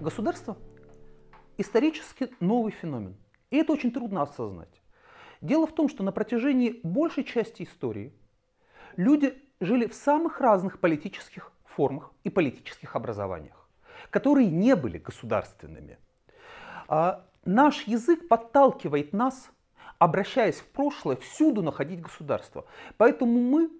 Государство исторически новый феномен. И это очень трудно осознать. Дело в том, что на протяжении большей части истории люди жили в самых разных политических формах и политических образованиях, которые не были государственными. Наш язык подталкивает нас, обращаясь в прошлое, всюду находить государство. Поэтому мы,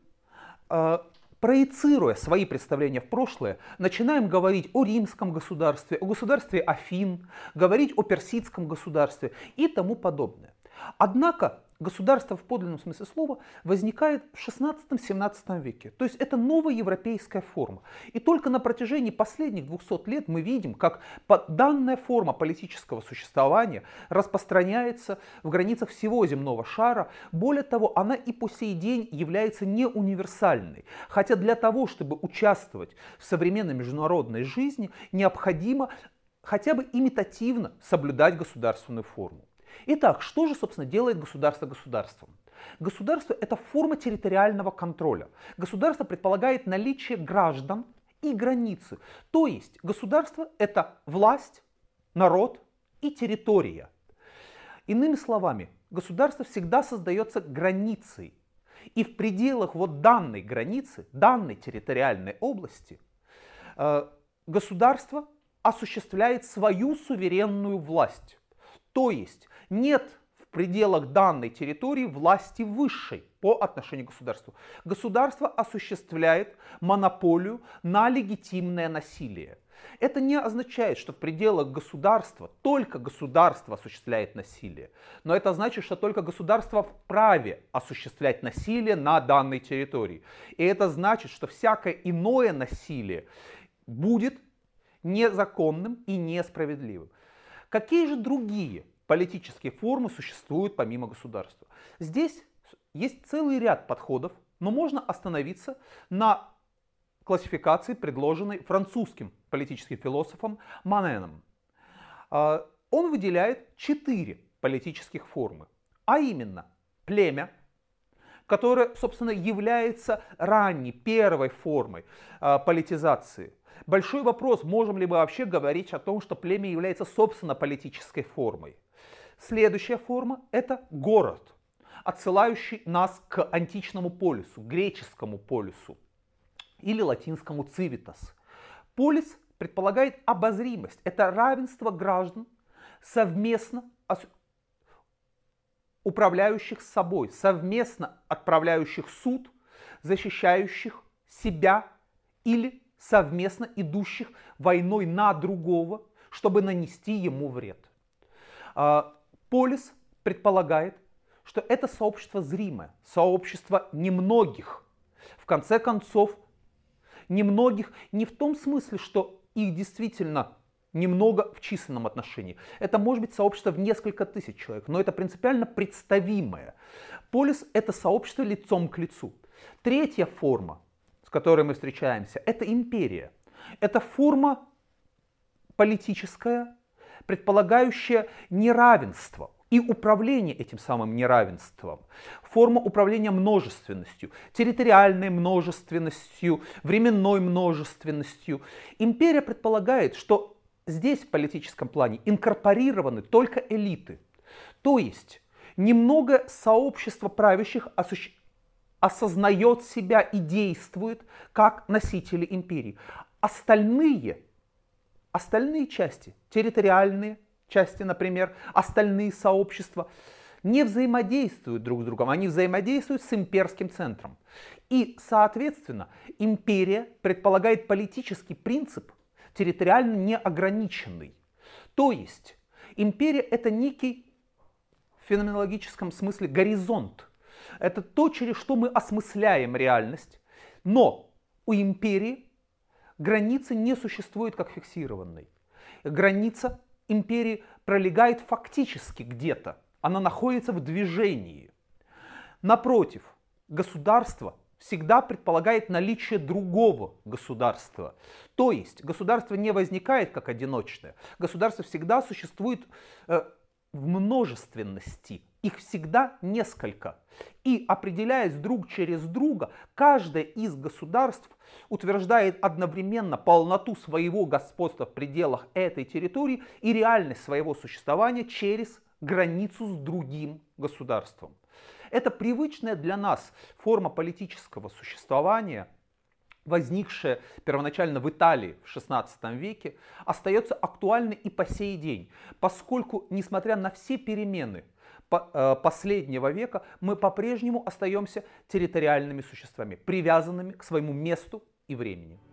проецируя свои представления в прошлое, начинаем говорить о римском государстве, о государстве Афин, говорить о персидском государстве и тому подобное. Однако государство в подлинном смысле слова возникает в XVI-XVII веке. То есть это новая европейская форма. И только на протяжении последних 200 лет мы видим, как данная форма политического существования распространяется в границах всего земного шара. Более того, она и по сей день является не универсальной. Хотя для того, чтобы участвовать в современной международной жизни, необходимо хотя бы имитативно соблюдать государственную форму. Итак, что же, собственно, делает государство государством? Государство – это форма территориального контроля. Государство предполагает наличие граждан и границы. То есть государство – это власть, народ и территория. Иными словами, государство всегда создается границей. И в пределах вот данной границы, данной территориальной области, государство осуществляет свою суверенную власть. То есть нет в пределах данной территории власти высшей по отношению к государству. Государство осуществляет монополию на легитимное насилие. Это не означает, что в пределах государства только государство осуществляет насилие. Но это значит, что только государство вправе осуществлять насилие на данной территории. И это значит, что всякое иное насилие будет незаконным и несправедливым. Какие же другие политические формы существуют помимо государства? Здесь есть целый ряд подходов, но можно остановиться на классификации, предложенной французским политическим философом Маненом. Он выделяет 4 политических формы, а именно племя, которое, собственно, является ранней, первой формой политизации. Большой вопрос, можем ли мы вообще говорить о том, что племя является собственно политической формой. Следующая форма – это город, отсылающий нас к античному полису, греческому полису или латинскому civitas. Полис предполагает обозримость, это равенство граждан, совместно управляющих собой, совместно отправляющих суд, защищающих себя или совместно идущих войной на другого, чтобы нанести ему вред. Полис предполагает, что это сообщество зримое, сообщество немногих. В конце концов, немногих не в том смысле, что их действительно немного в численном отношении. Это может быть сообщество в несколько тысяч человек, но это принципиально представимое. Полис – это сообщество лицом к лицу. Третья форма, с которой мы встречаемся, это империя. Это форма политическая, предполагающая неравенство и управление этим самым неравенством. Форма управления множественностью, территориальной множественностью, временной множественностью. Империя предполагает, что здесь в политическом плане инкорпорированы только элиты. То есть немного сообщества правящих осознает себя и действует как носители империи. Остальные части, территориальные части, например, остальные сообщества, не взаимодействуют друг с другом, они взаимодействуют с имперским центром. И, соответственно, империя предполагает политический принцип территориально неограниченный. То есть империя – это некий в феноменологическом смысле горизонт. Это то, через что мы осмысляем реальность, но у империи границы не существует как фиксированной. Граница империи пролегает фактически где-то, она находится в движении. Напротив, государство всегда предполагает наличие другого государства. То есть государство не возникает как одиночное, государство всегда существует в множественности Их всегда несколько. И, определяясь друг через друга, каждое из государств утверждает одновременно полноту своего господства в пределах этой территории и реальность своего существования через границу с другим государством. Это привычная для нас форма политического существования, возникшая первоначально в Италии в XVI веке, остается актуальной и по сей день, поскольку, несмотря на все перемены последнего века, мы по-прежнему остаемся территориальными существами, привязанными к своему месту и времени.